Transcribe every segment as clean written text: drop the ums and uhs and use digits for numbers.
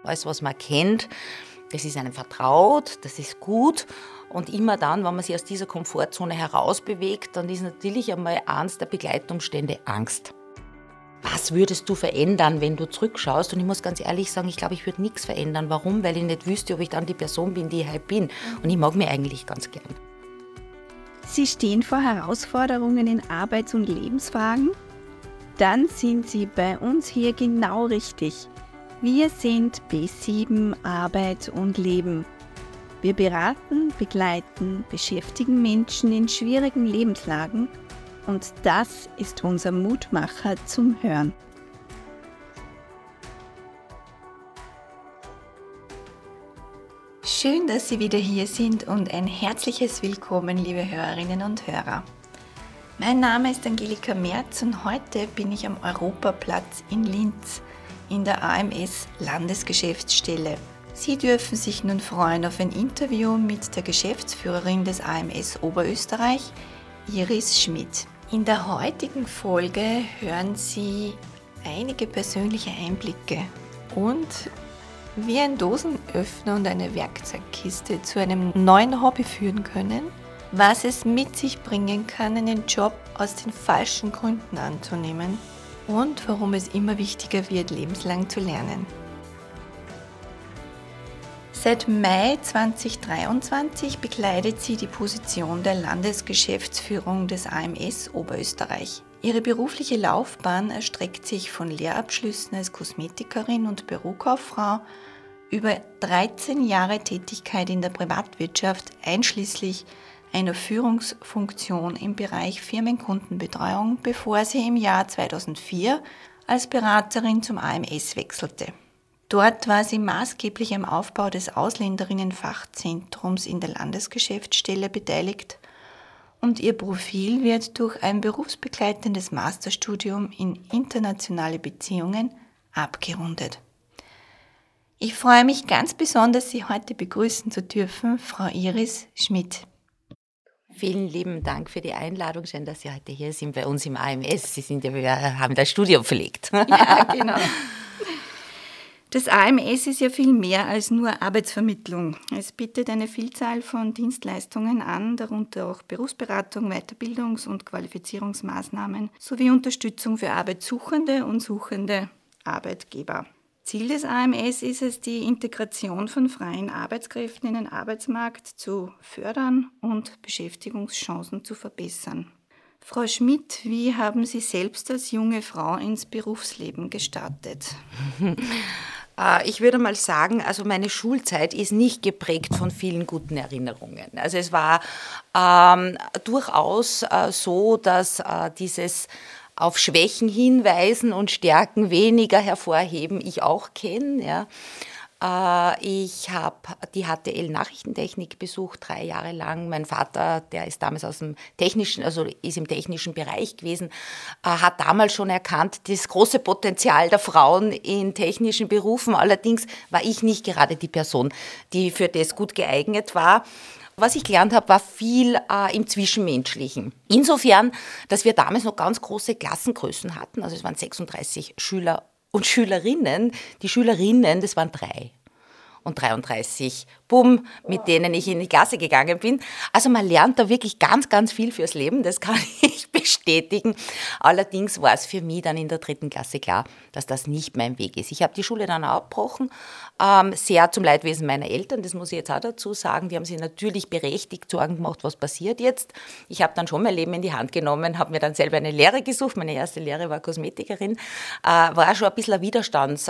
Alles, was man kennt, das ist einem vertraut, das ist gut. Und immer dann, wenn man sich aus dieser Komfortzone herausbewegt, dann ist natürlich einmal eins der Begleitumstände Angst. Was würdest du verändern, wenn du zurückschaust? Und ich muss ganz ehrlich sagen, ich glaube, ich würde nichts verändern. Warum? Weil ich nicht wüsste, ob ich dann die Person bin, die ich heute bin. Und ich mag mich eigentlich ganz gern. Sie stehen vor Herausforderungen in Arbeits- und Lebensfragen? Dann sind Sie bei uns hier genau richtig. Wir sind B7 Arbeit und Leben. Wir beraten, begleiten, beschäftigen Menschen in schwierigen Lebenslagen und das ist unser Mutmacher zum Hören. Schön, dass Sie wieder hier sind und ein herzliches Willkommen, liebe Hörerinnen und Hörer. Mein Name ist Angelika Merz und heute bin ich am Europaplatz in Linz in der AMS Landesgeschäftsstelle. Sie dürfen sich nun freuen auf ein Interview mit der Geschäftsführerin des AMS Oberösterreich, Iris Schmidt. In der heutigen Folge hören Sie einige persönliche Einblicke und wie ein Dosenöffner und eine Werkzeugkiste zu einem neuen Hobby führen können, was es mit sich bringen kann, einen Job aus den falschen Gründen anzunehmen und warum es immer wichtiger wird, lebenslang zu lernen. Seit Mai 2023 bekleidet sie die Position der Landesgeschäftsführung des AMS Oberösterreich. Ihre berufliche Laufbahn erstreckt sich von Lehrabschlüssen als Kosmetikerin und Bürokauffrau über 13 Jahre Tätigkeit in der Privatwirtschaft, einschließlich einer Führungsfunktion im Bereich Firmenkundenbetreuung, bevor sie im Jahr 2004 als Beraterin zum AMS wechselte. Dort war sie maßgeblich am Aufbau des Ausländerinnenfachzentrums in der Landesgeschäftsstelle beteiligt und ihr Profil wird durch ein berufsbegleitendes Masterstudium in internationale Beziehungen abgerundet. Ich freue mich ganz besonders, Sie heute begrüßen zu dürfen, Frau Iris Schmidt. Vielen lieben Dank für die Einladung. Schön, dass Sie heute hier sind bei uns im AMS. Wir haben das Studio verlegt. Ja, genau. Das AMS ist ja viel mehr als nur Arbeitsvermittlung. Es bietet eine Vielzahl von Dienstleistungen an, darunter auch Berufsberatung, Weiterbildungs- und Qualifizierungsmaßnahmen sowie Unterstützung für Arbeitssuchende und suchende Arbeitgeber. Ziel des AMS ist es, die Integration von freien Arbeitskräften in den Arbeitsmarkt zu fördern und Beschäftigungschancen zu verbessern. Frau Schmidt, wie haben Sie selbst als junge Frau ins Berufsleben gestartet? Ich würde mal sagen, also meine Schulzeit ist nicht geprägt von vielen guten Erinnerungen. Also es war durchaus so, dass dieses auf Schwächen hinweisen und Stärken weniger hervorheben ich auch kenne. Ja. Ich habe die HTL Nachrichtentechnik besucht, 3 Jahre lang. Mein Vater, der ist damals aus dem technischen, also ist im technischen Bereich gewesen, hat damals schon erkannt, das große Potenzial der Frauen in technischen Berufen. Allerdings war ich nicht gerade die Person, die für das gut geeignet war. Was ich gelernt habe, war viel im Zwischenmenschlichen. Insofern, dass wir damals noch ganz große Klassengrößen hatten. Also es waren 36 Schüler und Schülerinnen. Die Schülerinnen, das waren 3. Und 33 mit denen ich in die Klasse gegangen bin. Also man lernt da wirklich ganz, ganz viel fürs Leben, das kann ich bestätigen. Allerdings war es für mich dann in der 3. Klasse klar, dass das nicht mein Weg ist. Ich habe die Schule dann abgebrochen, sehr zum Leidwesen meiner Eltern, das muss ich jetzt auch dazu sagen. Die haben sich natürlich berechtigt Sorgen gemacht, was passiert jetzt. Ich habe dann schon mein Leben in die Hand genommen, habe mir dann selber eine Lehre gesucht. Meine erste Lehre war Kosmetikerin. War schon ein bisschen ein Widerstands,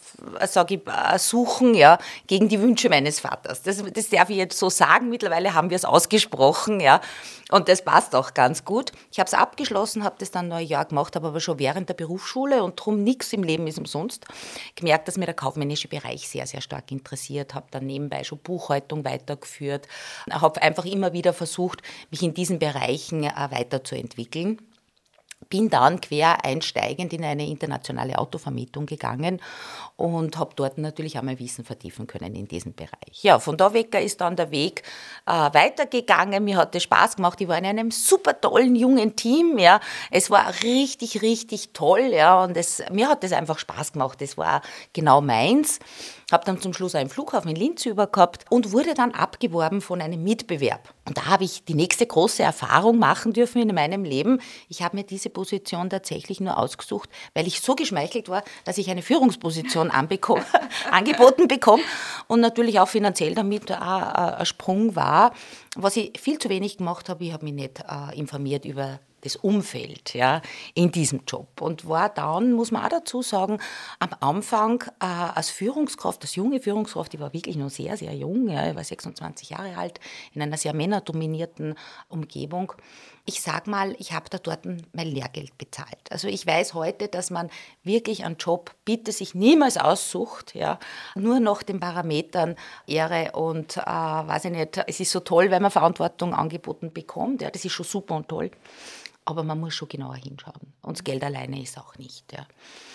Suchen, ja, gegen die Wünsche meines Vaters. Das darf ich jetzt so sagen. Mittlerweile haben wir es ausgesprochen, ja, und das passt auch ganz gut. Ich habe es abgeschlossen, habe das dann noch ein Jahr gemacht, habe aber schon während der Berufsschule und darum nichts im Leben ist umsonst gemerkt, dass mir der kaufmännische Bereich sehr, sehr stark interessiert. Habe dann nebenbei schon Buchhaltung weitergeführt, habe einfach immer wieder versucht, mich in diesen Bereichen weiterzuentwickeln. bin dann quer einsteigend in eine internationale Autovermietung gegangen und habe dort natürlich auch mein Wissen vertiefen können in diesem Bereich. Ja, von da weg ist dann der Weg weitergegangen. Mir hat es Spaß gemacht. Ich war in einem super tollen, jungen Team. Ja. Es war richtig, richtig toll. Ja. Und mir hat es einfach Spaß gemacht. Das war genau meins. Habe dann zum Schluss einen Flughafen in Linz gehabt und wurde dann abgeworben von einem Mitbewerb. Und da habe ich die nächste große Erfahrung machen dürfen in meinem Leben. Ich habe mir diese Position tatsächlich nur ausgesucht, weil ich so geschmeichelt war, dass ich eine Führungsposition angeboten bekomme und natürlich auch finanziell damit ein Sprung war. Was ich viel zu wenig gemacht habe, ich habe mich nicht informiert über das Umfeld, ja, in diesem Job. Und war dann, muss man auch dazu sagen, am Anfang als Führungskraft, als junge Führungskraft, ich war wirklich noch sehr, sehr jung, ja, ich war 26 Jahre alt, in einer sehr männerdominierten Umgebung. Ich sage mal, ich habe da dort mein Lehrgeld bezahlt. Also ich weiß heute, dass man wirklich einen Job bitte sich niemals aussucht, ja, nur nach den Parametern Ehre und, weiß ich nicht, es ist so toll, wenn man Verantwortung angeboten bekommt, ja, das ist schon super und toll. Aber man muss schon genauer hinschauen. Und das Geld alleine ist auch nicht. Ja.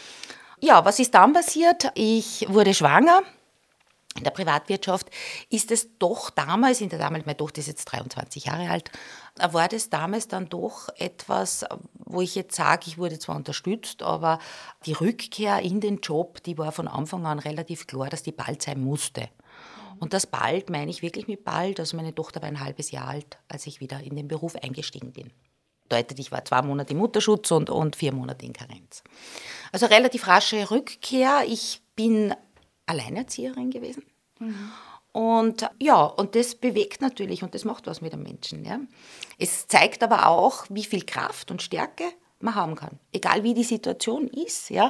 Ja, was ist dann passiert? Ich wurde schwanger. In der Privatwirtschaft ist es doch damals, meine Tochter ist jetzt 23 Jahre alt, war das damals dann doch etwas, wo ich jetzt sage, ich wurde zwar unterstützt, aber die Rückkehr in den Job, die war von Anfang an relativ klar, dass die bald sein musste. Und das bald meine ich wirklich mit bald. Also meine Tochter war ein halbes Jahr alt, als ich wieder in den Beruf eingestiegen bin. Bedeutet, ich war 2 Monate im Mutterschutz und 4 Monate in Karenz. Also relativ rasche Rückkehr. Ich bin Alleinerzieherin gewesen. Mhm. Und ja, und das bewegt natürlich und das macht was mit dem Menschen. Ja. Es zeigt aber auch, wie viel Kraft und Stärke man haben kann. Egal wie die Situation ist. Ja.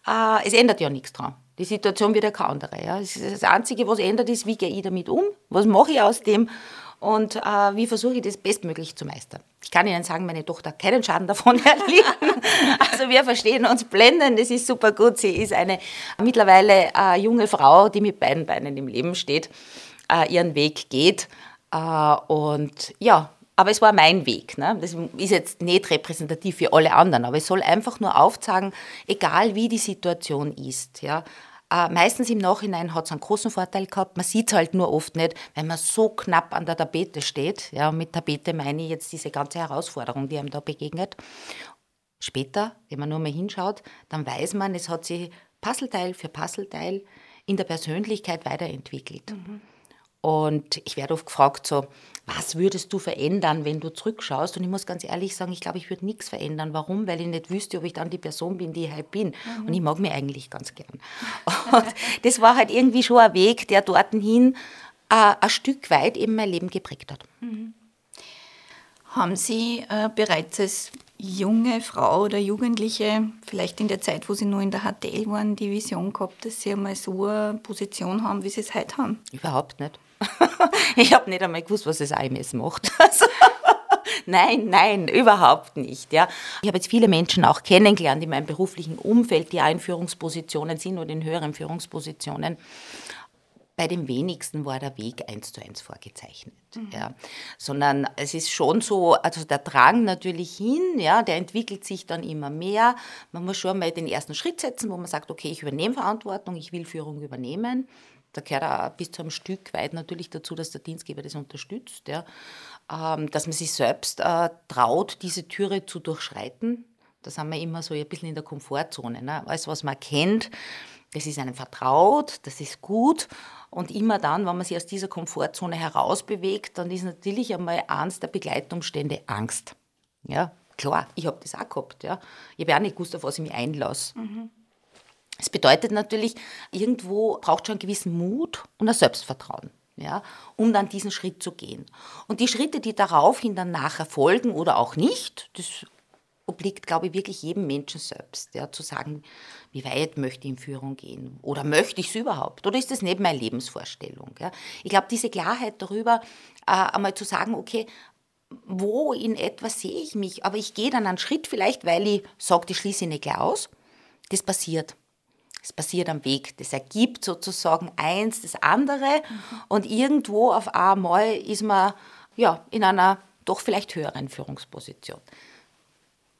Es ändert ja nichts dran. Die Situation wird ja keine andere. Ja. Das Einzige, was ändert, ist, wie gehe ich damit um? Was mache ich aus dem? Und wie versuche ich das bestmöglich zu meistern. Ich kann Ihnen sagen, meine Tochter hat keinen Schaden davon erlitten. Also wir verstehen uns blendend, das ist super gut. Sie ist eine mittlerweile junge Frau, die mit beiden Beinen im Leben steht, ihren Weg geht. Und ja, aber es war mein Weg. Ne? Das ist jetzt nicht repräsentativ für alle anderen, aber es soll einfach nur aufzeigen, egal wie die Situation ist, ja, meistens im Nachhinein hat es einen großen Vorteil gehabt. Man sieht es halt nur oft nicht, wenn man so knapp an der Tapete steht. Ja, mit Tapete meine ich jetzt diese ganze Herausforderung, die einem da begegnet. Später, wenn man nur mal hinschaut, dann weiß man, es hat sich Puzzleteil für Puzzleteil in der Persönlichkeit weiterentwickelt. Mhm. Und ich werde oft gefragt, so, was würdest du verändern, wenn du zurückschaust? Und ich muss ganz ehrlich sagen, ich glaube, ich würde nichts verändern. Warum? Weil ich nicht wüsste, ob ich dann die Person bin, die ich halt bin. Mhm. Und ich mag mich eigentlich ganz gern. Und das war halt irgendwie schon ein Weg, der dorthin ein Stück weit eben mein Leben geprägt hat. Mhm. Haben Sie bereits als junge Frau oder Jugendliche, vielleicht in der Zeit, wo Sie noch in der HTL waren, die Vision gehabt, dass Sie einmal so eine Position haben, wie Sie es heute haben? Überhaupt nicht. Ich habe nicht einmal gewusst, was das AMS macht. Also, nein, überhaupt nicht. Ja. Ich habe jetzt viele Menschen auch kennengelernt in meinem beruflichen Umfeld, die auch in Führungspositionen sind oder in höheren Führungspositionen. Bei den wenigsten war der Weg 1:1 vorgezeichnet. Mhm. Ja. Sondern es ist schon so, also der Drang natürlich hin, ja, der entwickelt sich dann immer mehr. Man muss schon mal den ersten Schritt setzen, wo man sagt, okay, ich übernehme Verantwortung, ich will Führung übernehmen. Da gehört auch bis zu einem Stück weit natürlich dazu, dass der Dienstgeber das unterstützt, ja. Dass man sich selbst traut, diese Türe zu durchschreiten. Da sind wir immer so ein bisschen in der Komfortzone. Ne? Alles, was man kennt, das ist einem vertraut, das ist gut. Und immer dann, wenn man sich aus dieser Komfortzone herausbewegt, dann ist natürlich einmal eins der Begleitumstände Angst. Ja, klar, ich habe das auch gehabt. Ja. Ich habe auch nicht gewusst, auf was ich mich einlasse. Mhm. Das bedeutet natürlich, irgendwo braucht schon einen gewissen Mut und ein Selbstvertrauen, ja, um dann diesen Schritt zu gehen. Und die Schritte, die daraufhin dann nachher folgen oder auch nicht, das obliegt, glaube ich, wirklich jedem Menschen selbst, ja, zu sagen, wie weit möchte ich in Führung gehen oder möchte ich es überhaupt oder ist das nicht meine Lebensvorstellung. Ja. Ich glaube, diese Klarheit darüber, einmal zu sagen, okay, wo in etwas sehe ich mich, aber ich gehe dann einen Schritt vielleicht, weil ich sage, das schließe ich nicht gleich aus, das passiert. Es passiert am Weg. Das ergibt sozusagen eins das andere und irgendwo auf einmal ist man ja, in einer doch vielleicht höheren Führungsposition.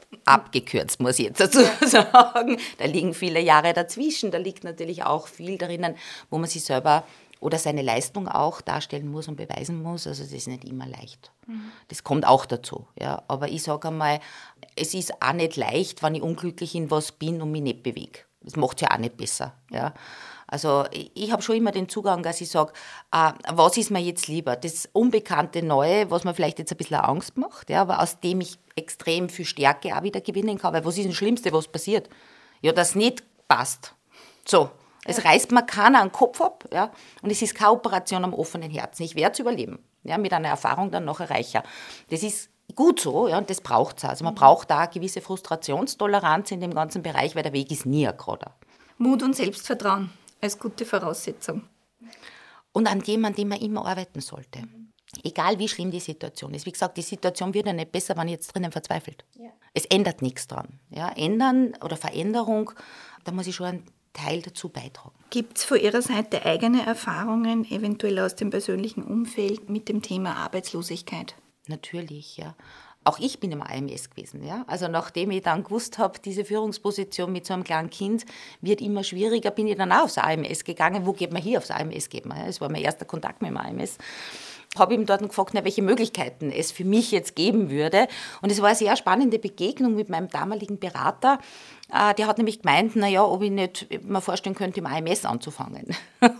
Abgekürzt, muss ich jetzt dazu sagen. Da liegen viele Jahre dazwischen. Da liegt natürlich auch viel drinnen, wo man sich selber oder seine Leistung auch darstellen muss und beweisen muss. Also das ist nicht immer leicht. Das kommt auch dazu. Ja. Aber ich sage einmal, es ist auch nicht leicht, wenn ich unglücklich in was bin und mich nicht bewege. Das macht es ja auch nicht besser. Ja. Also ich habe schon immer den Zugang, dass ich sage, was ist mir jetzt lieber? Das unbekannte Neue, was mir vielleicht jetzt ein bisschen Angst macht, ja, aber aus dem ich extrem viel Stärke auch wieder gewinnen kann. Weil was ist das Schlimmste, was passiert? Ja, das nicht passt. So. Es reißt mir keiner den Kopf ab, ja, und es ist keine Operation am offenen Herzen. Ich werde es überleben, ja, mit einer Erfahrung dann nachher reicher. Das ist gut so, ja, und das braucht es auch. Also man braucht da eine gewisse Frustrationstoleranz in dem ganzen Bereich, weil der Weg ist nie ein gerader. Mut und Selbstvertrauen als gute Voraussetzung. Und an dem man immer arbeiten sollte. Egal wie schlimm die Situation ist. Wie gesagt, die Situation wird ja nicht besser, wenn ich jetzt drinnen verzweifelt. Ja. Es ändert nichts dran. Ja, ändern oder Veränderung, da muss ich schon einen Teil dazu beitragen. Gibt es von Ihrer Seite eigene Erfahrungen, eventuell aus dem persönlichen Umfeld, mit dem Thema Arbeitslosigkeit? Natürlich, ja. Auch ich bin im AMS gewesen. Ja? Also nachdem ich dann gewusst habe, diese Führungsposition mit so einem kleinen Kind wird immer schwieriger, bin ich dann auch aufs AMS gegangen. Wo geht man hier aufs AMS? Das war mein erster Kontakt mit dem AMS. Habe ihm dort gefragt, welche Möglichkeiten es für mich jetzt geben würde. Und es war eine sehr spannende Begegnung mit meinem damaligen Berater. Der hat nämlich gemeint, ob ich nicht mir vorstellen könnte, im AMS anzufangen.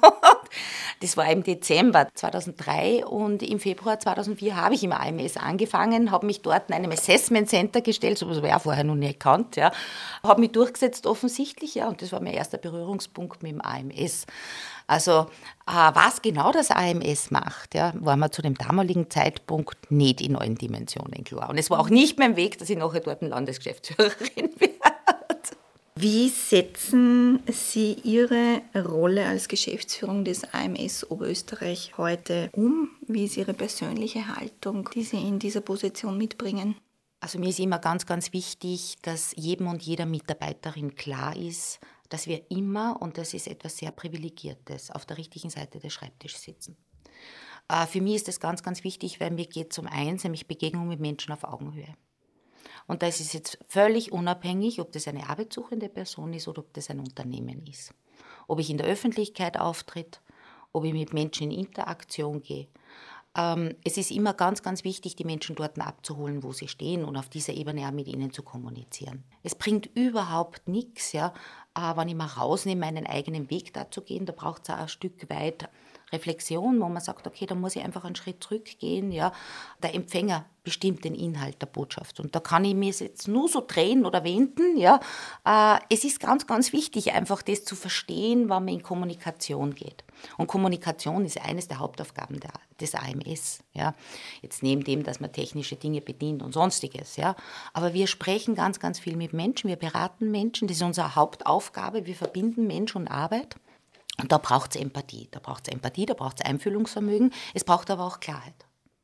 Das war im Dezember 2003 und im Februar 2004 habe ich im AMS angefangen, habe mich dort in einem Assessment Center gestellt, so etwas habe ich auch vorher noch nicht gekannt, ja. Habe mich durchgesetzt offensichtlich, ja, und das war mein erster Berührungspunkt mit dem AMS. Also was genau das AMS macht, ja, war mir zu dem damaligen Zeitpunkt nicht in allen Dimensionen klar. Und es war auch nicht mein Weg, dass ich nachher dort eine Landesgeschäftsführerin werde. Wie setzen Sie Ihre Rolle als Geschäftsführung des AMS Oberösterreich heute um? Wie ist Ihre persönliche Haltung, die Sie in dieser Position mitbringen? Also mir ist immer ganz, ganz wichtig, dass jedem und jeder Mitarbeiterin klar ist, dass wir immer, und das ist etwas sehr Privilegiertes, auf der richtigen Seite des Schreibtisches sitzen. Für mich ist das ganz, ganz wichtig, weil mir geht es um eins, nämlich Begegnung mit Menschen auf Augenhöhe. Und das ist jetzt völlig unabhängig, ob das eine arbeitssuchende Person ist oder ob das ein Unternehmen ist. Ob ich in der Öffentlichkeit auftritt, ob ich mit Menschen in Interaktion gehe. Es ist immer ganz, ganz wichtig, die Menschen dort abzuholen, wo sie stehen und auf dieser Ebene auch mit ihnen zu kommunizieren. Es bringt überhaupt nichts, ja, wenn ich mal rausnehme, meinen eigenen Weg da zu gehen. Da braucht es auch ein Stück weit Reflexion, wo man sagt, okay, da muss ich einfach einen Schritt zurückgehen. Ja. Der Empfänger bestimmt den Inhalt der Botschaft. Und da kann ich mir jetzt nur so drehen oder wenden. Ja. Es ist ganz, ganz wichtig, einfach das zu verstehen, wenn man in Kommunikation geht. Und Kommunikation ist eines der Hauptaufgaben des AMS. Ja. Jetzt neben dem, dass man technische Dinge bedient und Sonstiges. Ja. Aber wir sprechen ganz, ganz viel mit Menschen, wir beraten Menschen, das ist unsere Hauptaufgabe, wir verbinden Mensch und Arbeit. Und da braucht es Empathie, da braucht es Einfühlungsvermögen, es braucht aber auch Klarheit.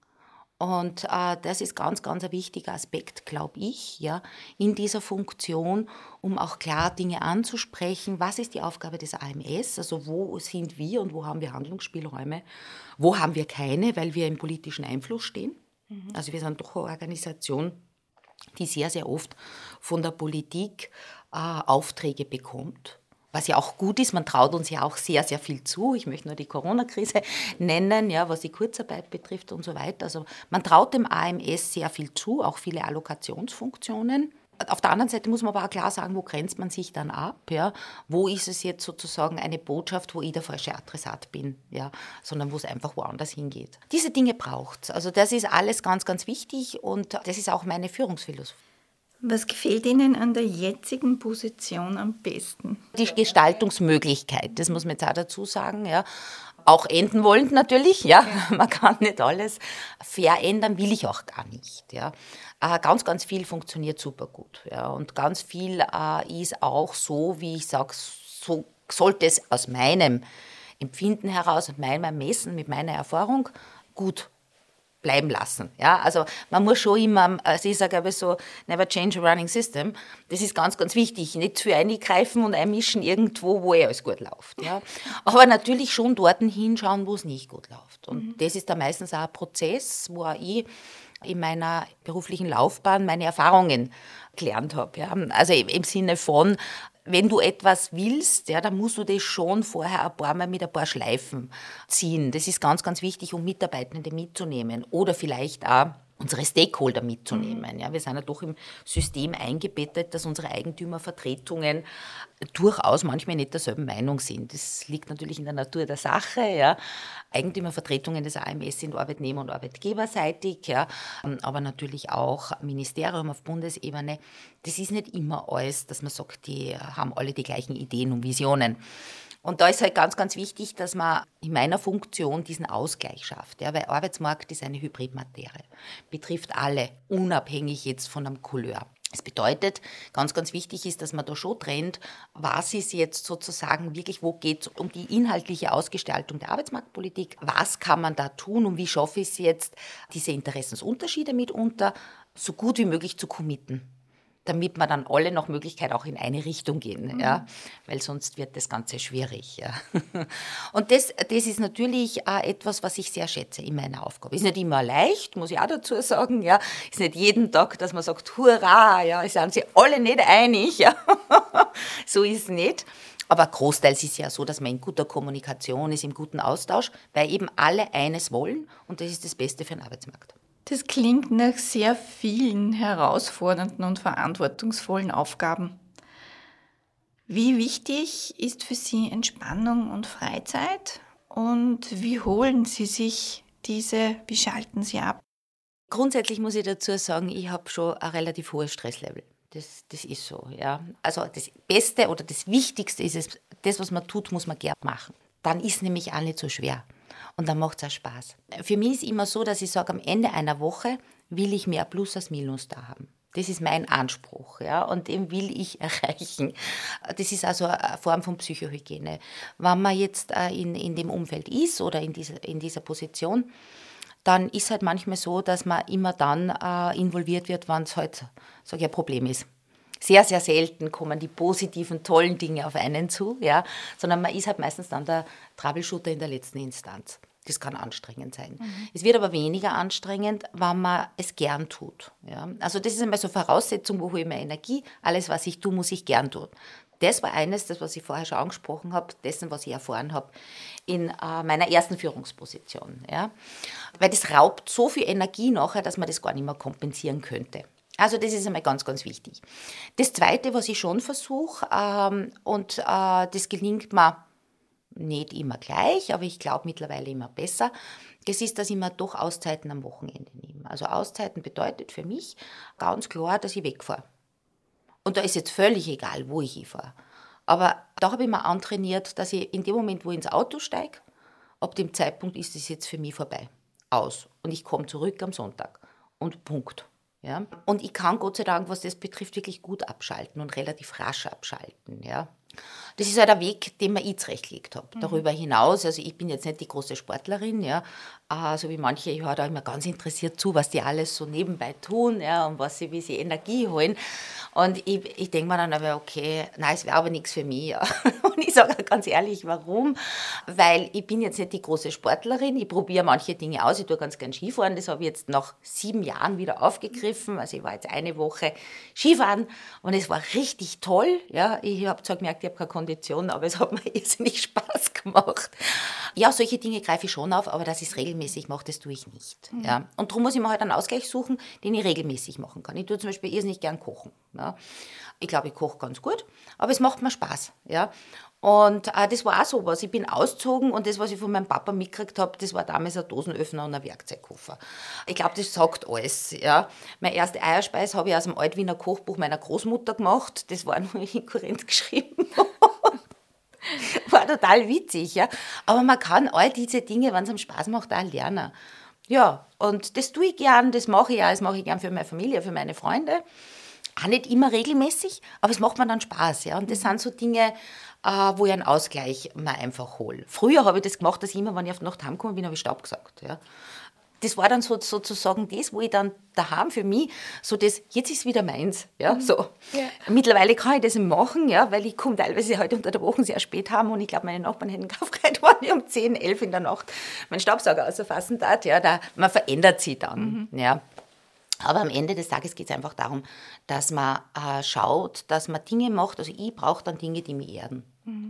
Und das ist ganz, ganz ein wichtiger Aspekt, glaube ich, ja, in dieser Funktion, um auch klar Dinge anzusprechen. Was ist die Aufgabe des AMS? Also wo sind wir und wo haben wir Handlungsspielräume? Wo haben wir keine, weil wir im politischen Einfluss stehen? Also wir sind doch eine Organisation, die sehr, sehr oft von der Politik Aufträge bekommt. Was ja auch gut ist, man traut uns ja auch sehr, sehr viel zu. Ich möchte nur die Corona-Krise nennen, ja, was die Kurzarbeit betrifft und so weiter. Also man traut dem AMS sehr viel zu, auch viele Allokationsfunktionen. Auf der anderen Seite muss man aber auch klar sagen, wo grenzt man sich dann ab? Ja? Wo ist es jetzt sozusagen eine Botschaft, wo ich der falsche Adressat bin, ja? Sondern wo es einfach woanders hingeht. Diese Dinge braucht es. Also das ist alles ganz, ganz wichtig und das ist auch meine Führungsphilosophie. Was gefällt Ihnen an der jetzigen Position am besten? Die Gestaltungsmöglichkeit, das muss man jetzt auch dazu sagen. Ja. Auch enden wollend natürlich, ja. Man kann nicht alles verändern, will ich auch gar nicht. Ja. Ganz, ganz viel funktioniert super gut. Ja. Und ganz viel ist auch so, wie ich sage, so sollte es aus meinem Empfinden heraus und meinem Ermessen mit meiner Erfahrung gut bleiben lassen. Ja, also man muss schon immer, also ich sage aber so, never change a running system. Das ist ganz, ganz wichtig. Nicht zu viel eingreifen und einmischen irgendwo, wo alles gut läuft. Ja. Aber natürlich schon dort hinschauen, wo es nicht gut läuft. Und das ist dann meistens auch ein Prozess, wo auch ich in meiner beruflichen Laufbahn meine Erfahrungen gelernt habe. Ja. Also im Sinne von, wenn du etwas willst, ja, dann musst du das schon vorher ein paar Mal mit ein paar Schleifen ziehen. Das ist ganz, ganz wichtig, um Mitarbeitende mitzunehmen oder vielleicht auch unsere Stakeholder mitzunehmen. Ja, wir sind ja doch im System eingebettet, dass unsere Eigentümervertretungen durchaus manchmal nicht derselben Meinung sind. Das liegt natürlich in der Natur der Sache. Ja. Eigentümervertretungen des AMS sind Arbeitnehmer- und Arbeitgeberseitig, ja, aber natürlich auch Ministerium auf Bundesebene. Das ist nicht immer alles, dass man sagt, die haben alle die gleichen Ideen und Visionen. Und da ist halt ganz, ganz wichtig, dass man in meiner Funktion diesen Ausgleich schafft. Ja, weil Arbeitsmarkt ist eine Hybridmaterie, betrifft alle, unabhängig jetzt von einem Couleur. Das bedeutet, ganz, ganz wichtig ist, dass man da schon trennt, was ist jetzt sozusagen wirklich, wo geht es um die inhaltliche Ausgestaltung der Arbeitsmarktpolitik, was kann man da tun und wie schaffe ich es jetzt, diese Interessensunterschiede mitunter so gut wie möglich zu committen, damit wir dann alle nach Möglichkeit auch in eine Richtung gehen, ja, weil sonst wird das Ganze schwierig. Ja. Und das ist natürlich auch etwas, was ich sehr schätze in meiner Aufgabe. Ist nicht immer leicht, muss ich auch dazu sagen, ja. Ist nicht jeden Tag, dass man sagt, hurra, ja, sind sie alle nicht einig, ja. So ist es nicht. Aber großteils ist es ja so, dass man in guter Kommunikation ist, im guten Austausch, weil eben alle eines wollen und das ist das Beste für den Arbeitsmarkt. Das klingt nach sehr vielen herausfordernden und verantwortungsvollen Aufgaben. Wie wichtig ist für Sie Entspannung und Freizeit? Und wie holen Sie sich diese, wie schalten Sie ab? Grundsätzlich muss ich dazu sagen, ich habe schon ein relativ hohes Stresslevel. Das ist so. Ja. Also das Beste oder das Wichtigste ist es, das, was man tut, muss man gern machen. Dann ist es nämlich auch nicht so schwer. Und dann macht es auch Spaß. Für mich ist immer so, dass ich sage, am Ende einer Woche will ich mehr Plus als Minus da haben. Das ist mein Anspruch, ja, und den will ich erreichen. Das ist also eine Form von Psychohygiene. Wenn man jetzt in dem Umfeld ist oder in dieser Position, dann ist halt manchmal so, dass man immer dann involviert wird, wenn es halt, sage ich, ein Problem ist. Sehr, sehr selten kommen die positiven, tollen Dinge auf einen zu, ja, sondern man ist halt meistens dann der Troubleshooter in der letzten Instanz. Das kann anstrengend sein. Es wird aber weniger anstrengend, wenn man es gern tut. Ja. Also das ist einmal so eine Voraussetzung, wo hole ich meine Energie. Alles, was ich tue, muss ich gern tun. Das war eines, das, was ich vorher schon angesprochen habe, dessen, was ich erfahren habe in meiner ersten Führungsposition. Ja. Weil das raubt so viel Energie nachher, dass man das gar nicht mehr kompensieren könnte. Also das ist einmal ganz, ganz wichtig. Das Zweite, was ich schon versuche, und das gelingt mir nicht immer gleich, aber ich glaube mittlerweile immer besser, das ist, dass ich mir doch Auszeiten am Wochenende nehme. Also Auszeiten bedeutet für mich ganz klar, dass ich wegfahre. Und da ist jetzt völlig egal, wo ich hinfahre. Aber da habe ich mir antrainiert, dass ich in dem Moment, wo ich ins Auto steige, ab dem Zeitpunkt ist es jetzt für mich vorbei. Aus. Und ich komme zurück am Sonntag. Und Punkt. Ja? Und ich kann Gott sei Dank, was das betrifft, wirklich gut abschalten und relativ rasch abschalten. Ja? Das ist halt ein Weg, den mir ich zurechtgelegt habe. Darüber hinaus, also ich bin jetzt nicht die große Sportlerin, ja, so wie manche, ich höre da immer ganz interessiert zu, was die alles so nebenbei tun, ja, und wie sie Energie holen. Und ich denke mir dann aber, okay, nein, es wäre aber nichts für mich. Ja. Und ich sage ganz ehrlich, warum? Weil ich bin jetzt nicht die große Sportlerin, ich probiere manche Dinge aus, ich tue ganz gern Skifahren, das habe ich jetzt nach 7 Jahren wieder aufgegriffen, also ich war jetzt eine Woche Skifahren und es war richtig toll, ja, ich habe zwar gemerkt, ich habe keine Kondition, aber es hat mir irrsinnig Spaß gemacht. Ja, solche Dinge greife ich schon auf, aber dass ich es regelmäßig mache, das tue ich nicht. Ja. Und darum muss ich mir halt einen Ausgleich suchen, den ich regelmäßig machen kann. Ich tue zum Beispiel irrsinnig gern kochen. Ja. Ich glaube, ich koche ganz gut, aber es macht mir Spaß. Ja. Und das war auch so was. Ich bin ausgezogen und das, was ich von meinem Papa mitgekriegt habe, das war damals ein Dosenöffner und ein Werkzeugkoffer. Ich glaube, das sagt alles. Ja. Meine erste Eierspeise habe ich aus dem Altwiener Kochbuch meiner Großmutter gemacht. Das war nur inkohärent geschrieben. War total witzig. Ja. Aber man kann all diese Dinge, wenn es einem Spaß macht, auch lernen. Ja, und das tue ich gern, das mache ich auch. Das mache ich gern für meine Familie, für meine Freunde. Auch nicht immer regelmäßig, aber es macht mir dann Spaß. Ja. Und das sind so Dinge, wo ich einen Ausgleich mir einfach hole. Früher habe ich das gemacht, dass ich immer, wenn ich auf die Nacht heimgekommen bin, habe ich Staub gesagt. Ja. Das war dann sozusagen das, wo ich dann daheim für mich, so das, jetzt ist wieder meins. Ja, so. Ja. Mittlerweile kann ich das machen, ja, weil ich komme teilweise heute unter der Woche sehr spät heim und ich glaube, meine Nachbarn hätten aufgehört, wenn ich um 10, 11 in der Nacht meinen Staubsauger ausfassen darf. Ja, man verändert sich dann. Ja. Aber am Ende des Tages geht es einfach darum, dass man schaut, dass man Dinge macht. Also ich brauche dann Dinge, die mich erden.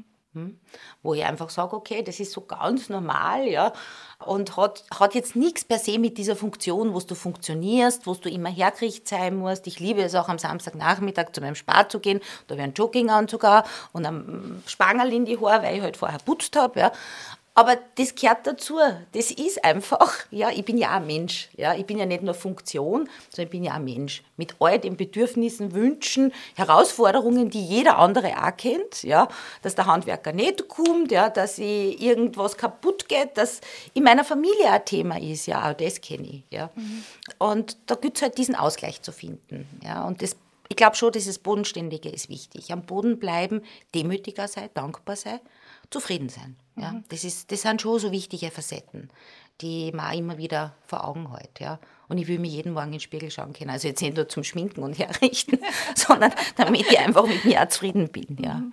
Wo ich einfach sage, okay, das ist so ganz normal, ja, und hat jetzt nichts per se mit dieser Funktion, wo du funktionierst, wo du immer hergerichtet sein musst. Ich liebe es auch am Samstagnachmittag zu meinem Spar zu gehen, da wäre ein Jogginganzug auch und ein Spangerl in die Haare, weil ich halt vorher putzt habe, ja. Aber das gehört dazu. Das ist einfach, ja, ich bin ja auch ein Mensch. Ja, ich bin ja nicht nur Funktion, sondern ich bin ja auch ein Mensch. Mit all den Bedürfnissen, Wünschen, Herausforderungen, die jeder andere auch kennt. Ja, dass der Handwerker nicht kommt, ja, dass irgendwas kaputt geht, dass in meiner Familie ein Thema ist. Ja, auch das kenne ich. Ja. Und da gilt es halt, diesen Ausgleich zu finden. Ja, und ich glaube schon, dieses Bodenständige ist wichtig. Am Boden bleiben, demütiger sein, dankbar sein, zufrieden sein. Ja. Das sind schon so wichtige Facetten, die man auch immer wieder vor Augen hält. Ja. Und ich will mich jeden Morgen in den Spiegel schauen können. Also jetzt nicht nur zum Schminken und Herrichten, sondern damit ich einfach mit mir auch zufrieden bin. Ja.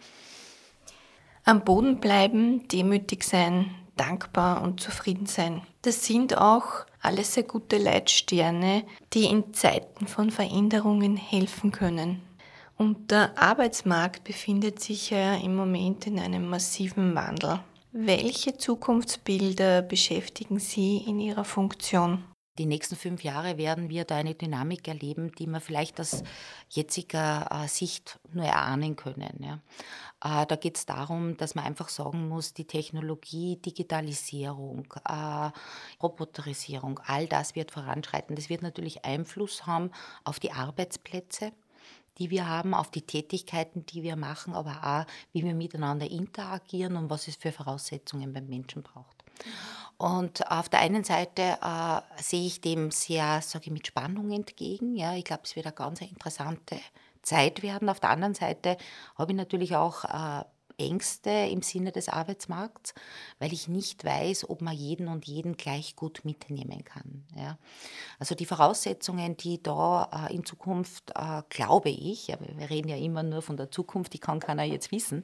Am Boden bleiben, demütig sein, dankbar und zufrieden sein. Das sind auch alles sehr gute Leitsterne, die in Zeiten von Veränderungen helfen können. Und der Arbeitsmarkt befindet sich ja im Moment in einem massiven Wandel. Welche Zukunftsbilder beschäftigen Sie in Ihrer Funktion? Die nächsten 5 Jahre werden wir da eine Dynamik erleben, die wir vielleicht aus jetziger Sicht nur erahnen können. Ja. Da geht es darum, dass man einfach sagen muss, die Technologie, Digitalisierung, Roboterisierung, all das wird voranschreiten. Das wird natürlich Einfluss haben auf die Arbeitsplätze, die wir haben, auf die Tätigkeiten, die wir machen, aber auch, wie wir miteinander interagieren und was es für Voraussetzungen beim Menschen braucht. Und auf der einen Seite sehe ich dem sehr, sage ich, mit Spannung entgegen. Ja, ich glaube, es wird eine ganz interessante Zeit werden. Auf der anderen Seite habe ich natürlich auch Ängste im Sinne des Arbeitsmarkts, weil ich nicht weiß, ob man jeden und jeden gleich gut mitnehmen kann. Ja. Also die Voraussetzungen, die da in Zukunft, glaube ich, ja, wir reden ja immer nur von der Zukunft, die kann keiner jetzt wissen,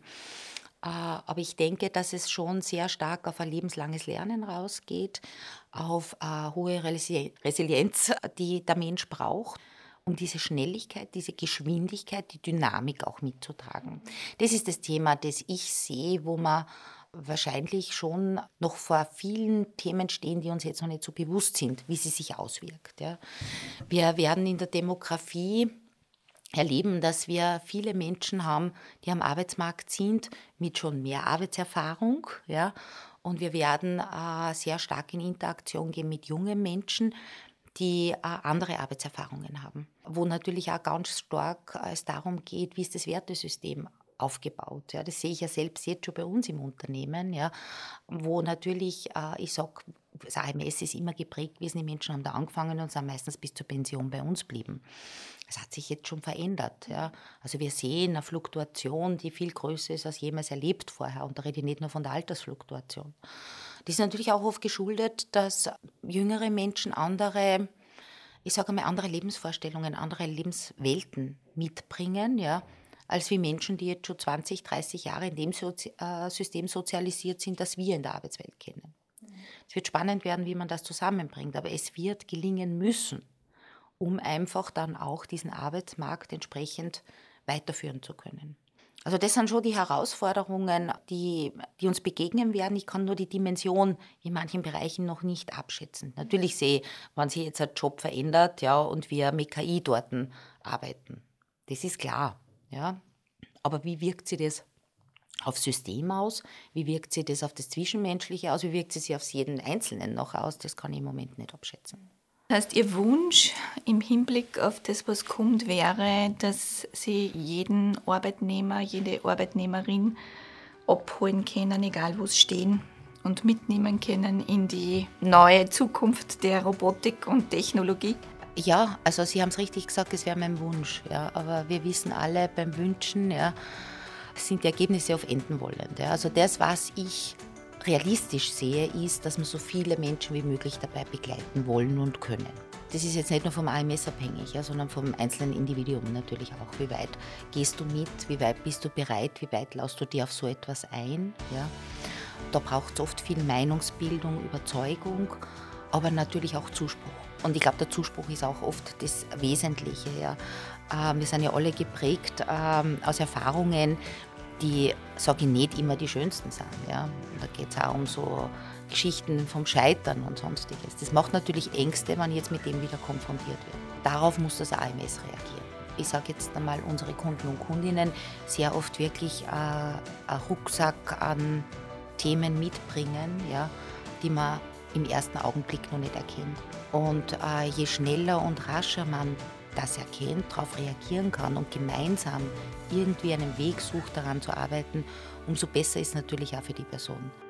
aber ich denke, dass es schon sehr stark auf ein lebenslanges Lernen rausgeht, auf hohe Resilienz, die der Mensch braucht, um diese Schnelligkeit, diese Geschwindigkeit, die Dynamik auch mitzutragen. Das ist das Thema, das ich sehe, wo wir wahrscheinlich schon noch vor vielen Themen stehen, die uns jetzt noch nicht so bewusst sind, wie sie sich auswirkt. Ja. Wir werden in der Demografie erleben, dass wir viele Menschen haben, die am Arbeitsmarkt sind, mit schon mehr Arbeitserfahrung. Ja. Und wir werden sehr stark in Interaktion gehen mit jungen Menschen, die andere Arbeitserfahrungen haben. Wo natürlich auch ganz stark es darum geht, wie ist das Wertesystem aufgebaut. Ja. Das sehe ich ja selbst jetzt schon bei uns im Unternehmen, ja, wo natürlich, ich sage, das AMS ist immer geprägt gewesen, die Menschen haben da angefangen und sind meistens bis zur Pension bei uns geblieben. Das hat sich jetzt schon verändert. Ja. Also wir sehen eine Fluktuation, die viel größer ist als jemals erlebt vorher. Und da rede ich nicht nur von der Altersfluktuation. Das ist natürlich auch oft geschuldet, dass jüngere Menschen andere, ich sage mal, andere Lebensvorstellungen, andere Lebenswelten mitbringen, ja, als wie Menschen, die jetzt schon 20, 30 Jahre in dem System sozialisiert sind, das wir in der Arbeitswelt kennen. Es wird spannend werden, wie man das zusammenbringt, aber es wird gelingen müssen, um einfach dann auch diesen Arbeitsmarkt entsprechend weiterführen zu können. Also das sind schon die Herausforderungen, die uns begegnen werden. Ich kann nur die Dimension in manchen Bereichen noch nicht abschätzen. Natürlich sehe ich, wenn sich jetzt ein Job verändert, ja, und wir mit KI dort arbeiten. Das ist klar. Ja. Aber wie wirkt sich das aufs System aus? Wie wirkt sich das auf das Zwischenmenschliche aus? Wie wirkt sich auf jeden Einzelnen noch aus? Das kann ich im Moment nicht abschätzen. Das heißt, Ihr Wunsch im Hinblick auf das, was kommt, wäre, dass Sie jeden Arbeitnehmer, jede Arbeitnehmerin abholen können, egal wo sie stehen, und mitnehmen können in die neue Zukunft der Robotik und Technologie? Ja, also Sie haben es richtig gesagt, es wäre mein Wunsch. Ja, aber wir wissen alle beim Wünschen, ja, sind die Ergebnisse auf Enden wollend. Ja. Also das, was ich realistisch sehe, ist, dass wir so viele Menschen wie möglich dabei begleiten wollen und können. Das ist jetzt nicht nur vom AMS abhängig, ja, sondern vom einzelnen Individuum natürlich auch. Wie weit gehst du mit, wie weit bist du bereit, wie weit lässt du dir auf so etwas ein. Ja. Da braucht es oft viel Meinungsbildung, Überzeugung, aber natürlich auch Zuspruch. Und ich glaube, der Zuspruch ist auch oft das Wesentliche. Ja. Wir sind ja alle geprägt aus Erfahrungen, die, sage ich, nicht immer die schönsten sind. Ja. Da geht es auch um so Geschichten vom Scheitern und Sonstiges. Das macht natürlich Ängste, wenn ich jetzt mit dem wieder konfrontiert wird. Darauf muss das AMS reagieren. Ich sage jetzt einmal, unsere Kunden und Kundinnen sehr oft wirklich einen Rucksack an Themen mitbringen, ja, die man im ersten Augenblick noch nicht erkennt. Und je schneller und rascher man das erkennt, darauf reagieren kann und gemeinsam irgendwie einen Weg sucht, daran zu arbeiten, umso besser ist natürlich auch für die Person.